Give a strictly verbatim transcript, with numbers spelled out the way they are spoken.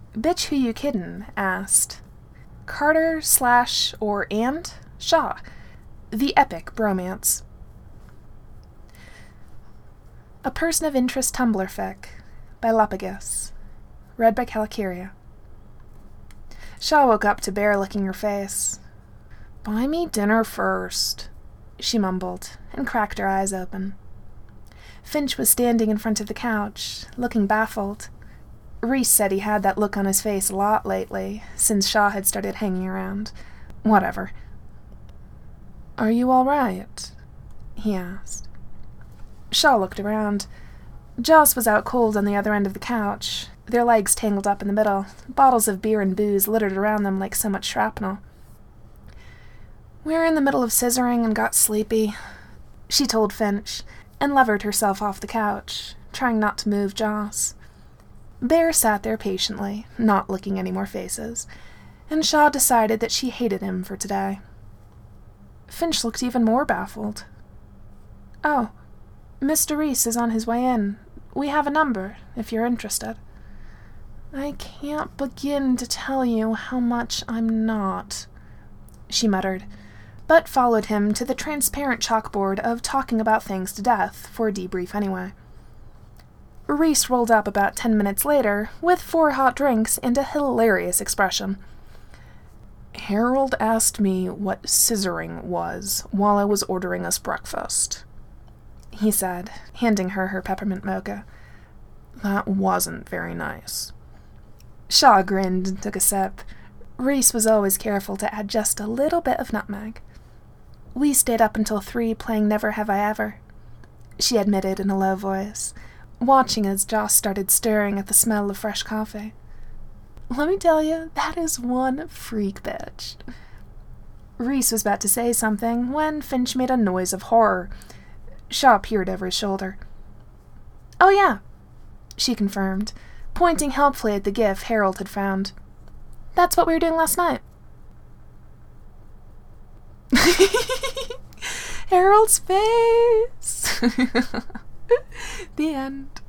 Bitch who you kiddin'? Asked Carter slash or and Shaw. The epic bromance. A Person of Interest Tumblr fic by Lopagus. Read by Calicuria. Shaw woke up to Bear licking her face. Buy me dinner first, she mumbled, and cracked her eyes open. Finch was standing in front of the couch, looking baffled. Reese said he had that look on his face a lot lately, since Shaw had started hanging around. Whatever. Are you all right? He asked. Shaw looked around. Joss was out cold on the other end of the couch, their legs tangled up in the middle, bottles of beer and booze littered around them like so much shrapnel. We were in the middle of scissoring and got sleepy, she told Finch, and levered herself off the couch, trying not to move Joss. Bear sat there patiently, not licking any more faces, and Shaw decided that she hated him for today. Finch looked even more baffled. Oh, Mister Reese is on his way in. We have a number, if you're interested. I can't begin to tell you how much I'm not, she muttered, but followed him to the transparent chalkboard of talking about things to death for a debrief anyway. Reese rolled up about ten minutes later with four hot drinks and a hilarious expression. Harold asked me what scissoring was while I was ordering us breakfast, he said, handing her her peppermint mocha. That wasn't very nice. Shaw grinned and took a sip. Reese was always careful to add just a little bit of nutmeg. We stayed up until three playing Never Have I Ever, she admitted in a low voice, watching as Joss started stirring at the smell of fresh coffee. Let me tell you, that is one freak bitch. Reese was about to say something when Finch made a noise of horror. Shaw peered over his shoulder. Oh yeah, she confirmed, pointing helpfully at the gif Harold had found. That's what we were doing last night. Harold's face! The end.